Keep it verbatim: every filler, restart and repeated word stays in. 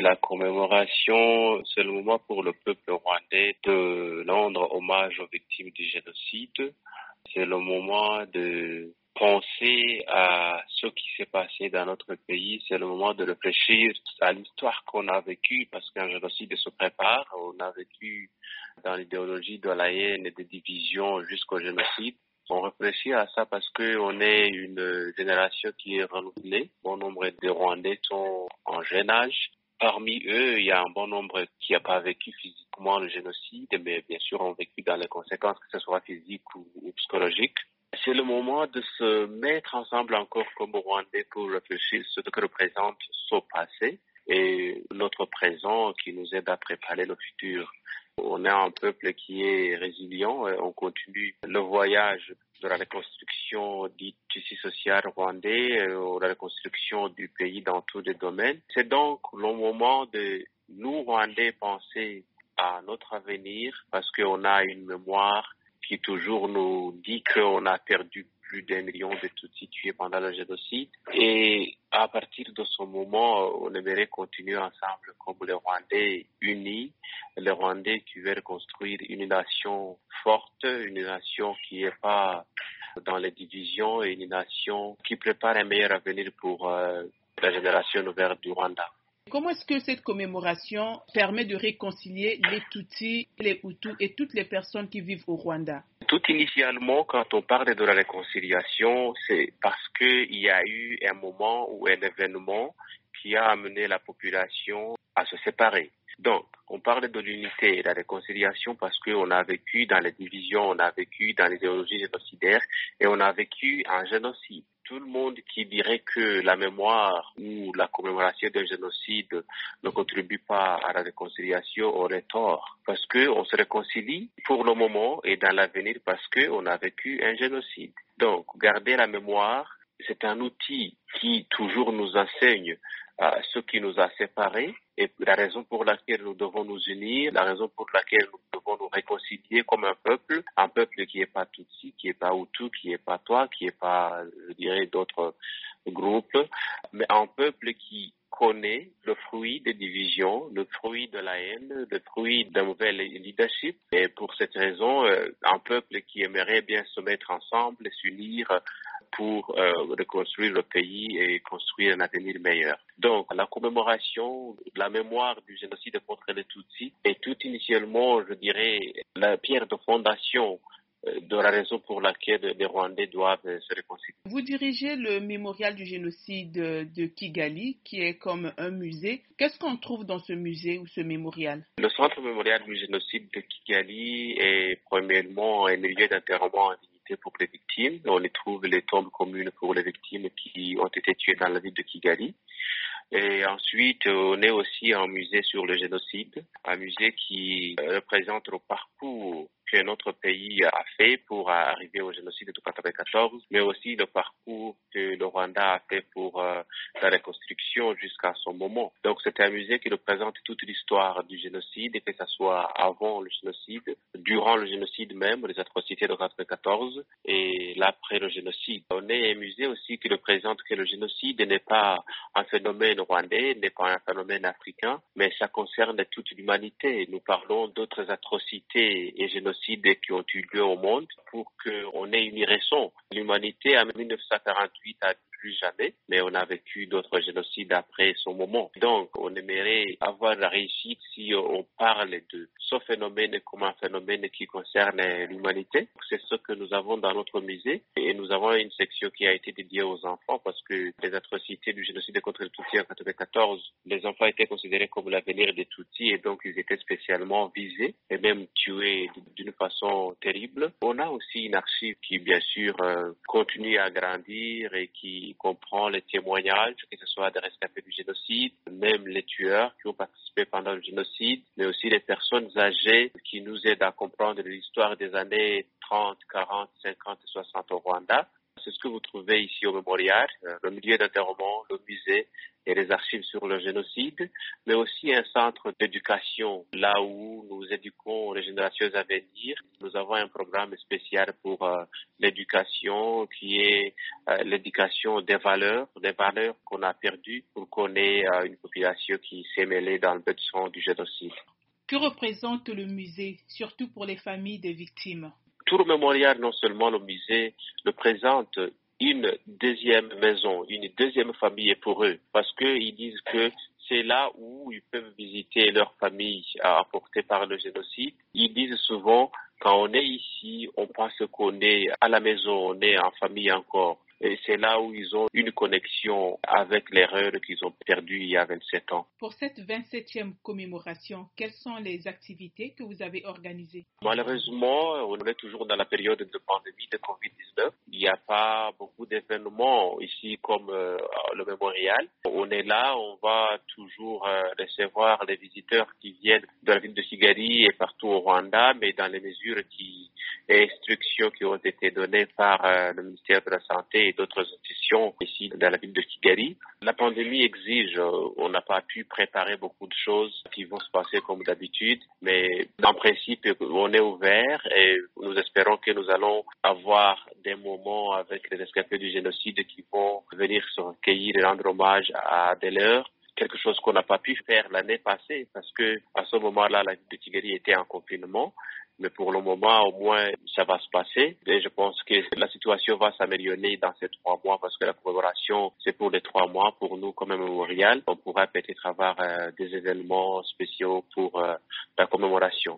la commémoration, c'est le moment pour le peuple rwandais de rendre hommage aux victimes du génocide. C'est le moment de penser à ce qui s'est passé dans notre pays. C'est le moment de réfléchir à l'histoire qu'on a vécue parce qu'un génocide se prépare. On a vécu dans l'idéologie de la haine et des divisions jusqu'au génocide. On réfléchit à ça parce qu'on est une génération qui est renouvelée. Bon nombre de Rwandais sont en jeune âge. Parmi eux, il y a un bon nombre qui n'a pas vécu physiquement le génocide, mais bien sûr ont vécu dans les conséquences, que ce soit physiques ou, ou psychologiques. C'est le moment de se mettre ensemble encore comme Rwandais pour réfléchir sur ce que représente ce passé et notre présent qui nous aide à préparer le futur. On est un peuple qui est résilient et on continue le voyage de la reconstruction du tissu social rwandais, de la reconstruction du pays dans tous les domaines. C'est donc le moment de nous, Rwandais, penser à notre avenir parce qu'on a une mémoire qui toujours nous dit qu'on a perdu plus d'un million de Tutsis tués pendant le génocide. Et à partir de ce moment, on aimerait continuer ensemble comme les Rwandais unis, les Rwandais qui veulent construire une nation forte, une nation qui n'est pas dans les divisions et une nation qui prépare un meilleur avenir pour euh, la génération nouvelle du Rwanda. Comment est-ce que cette commémoration permet de réconcilier les Tutsis, les Hutus et toutes les personnes qui vivent au Rwanda? Tout initialement, quand on parle de la réconciliation, c'est parce qu'il y a eu un moment ou un événement qui a amené la population à se séparer. Donc, on parle de l'unité et de la réconciliation parce qu'on a vécu dans les divisions, on a vécu dans l'idéologie génocidaire et on a vécu un génocide. Tout le monde qui dirait que la mémoire ou la commémoration d'un génocide ne contribue pas à la réconciliation aurait tort. Parce qu'on se réconcilie pour le moment et dans l'avenir parce qu'on a vécu un génocide. Donc, garder la mémoire, c'est un outil qui toujours nous enseigne euh, ce qui nous a séparés et la raison pour laquelle nous devons nous unir, la raison pour laquelle nous devons nous réconcilier comme un peuple, un peuple qui n'est pas Tutsi, qui n'est pas Hutu, qui n'est pas toi, qui n'est pas, je dirais, d'autres groupes, mais un peuple qui connaît le fruit des divisions, le fruit de la haine, le fruit d'un mauvais leadership. Et pour cette raison, un peuple qui aimerait bien se mettre ensemble et s'unir pour euh, reconstruire le pays et construire un avenir meilleur. Donc, la commémoration, la mémoire du génocide contre les Tutsis est tout initialement, je dirais, la pierre de fondation de la raison pour laquelle les Rwandais doivent se réconcilier. Vous dirigez le mémorial du génocide de Kigali, qui est comme un musée. Qu'est-ce qu'on trouve dans ce musée ou ce mémorial? Le centre mémorial du génocide de Kigali est premièrement un lieu d'enterrement en dignité pour les victimes. On y trouve les tombes communes pour les victimes qui ont été tuées dans la ville de Kigali. Et ensuite, on est aussi un musée sur le génocide, un musée qui représente le parcours que notre pays a fait pour arriver au génocide de quatre-vingt-quatorze, mais aussi le parcours que le Rwanda a fait pour euh, la reconstruction jusqu'à son moment. Donc c'est un musée qui représente toute l'histoire du génocide, que ce soit avant le génocide, durant le génocide même, les atrocités de quatre-vingt-quatorze, et l'après le génocide. On est un musée aussi qui représente que le génocide n'est pas un phénomène rwandais, n'est pas un phénomène africain, mais ça concerne toute l'humanité. Nous parlons d'autres atrocités et génocides qui ont eu lieu au monde pour qu'on ait une raison. L'humanité en mille neuf cent quarante-huit a plus jamais, mais on a vécu d'autres génocides après ce moment. Donc, on aimerait avoir la réussite si on parle de ce phénomène comme un phénomène qui concerne l'humanité. C'est ce que nous avons dans notre musée et nous avons une section qui a été dédiée aux enfants parce que les atrocités du génocide contre les Tutsis en quatre-vingt-quatorze, les enfants étaient considérés comme l'avenir des Tutsis et donc ils étaient spécialement visés et même tués d'une façon terrible. On a aussi une archive qui, bien sûr, euh, continue à grandir et qui comprend les témoignages, que ce soit des rescapés du génocide, même les tueurs qui ont participé pendant le génocide, mais aussi les personnes âgées qui nous aident à comprendre l'histoire des années trente, quarante, cinquante et soixante au Rwanda. C'est ce que vous trouvez ici au mémorial, le milieu d'enterrement, le musée et les archives sur le génocide, mais aussi un centre d'éducation, là où nous éduquons les générations à venir. Nous avons un programme spécial pour euh, l'éducation, qui est euh, l'éducation des valeurs, des valeurs qu'on a perdues pour qu'on ait euh, une population qui s'est mêlée dans le bain de sang du génocide. Que représente le musée, surtout pour les familles des victimes? Tout le mémorial, non seulement le musée, le présente une deuxième maison, une deuxième famille pour eux, parce qu'ils disent que c'est là où ils peuvent visiter leur famille apportée par le génocide. Ils disent souvent, quand on est ici, on pense qu'on est à la maison, on est en famille encore. Et c'est là où ils ont une connexion avec l'erreur qu'ils ont perdue il y a vingt-sept ans. Pour cette vingt-septième commémoration, quelles sont les activités que vous avez organisées? Malheureusement, on est toujours dans la période de pandémie de covid dix-neuf. Il n'y a pas beaucoup d'événements ici comme euh, le mémorial. On est là, on va toujours euh, recevoir les visiteurs qui viennent de la ville de Kigali et partout au Rwanda, mais dans les mesures qui, et instructions qui ont été données par euh, le ministère de la Santé et d'autres institutions ici dans la ville de Kigali. La pandémie exige, euh, on n'a pas pu préparer beaucoup de choses qui vont se passer comme d'habitude, mais en principe, on est ouvert et nous espérons que nous allons avoir des moments avec les rescapés du génocide qui vont venir se recueillir et rendre hommage à des leurs. Quelque chose qu'on n'a pas pu faire l'année passée parce que à ce moment-là, la ville de Kigali était en confinement. Mais pour le moment, au moins, ça va se passer. Et je pense que la situation va s'améliorer dans ces trois mois parce que la commémoration, c'est pour les trois mois. Pour nous, comme un mémorial, on pourra peut-être avoir euh, des événements spéciaux pour euh, la commémoration.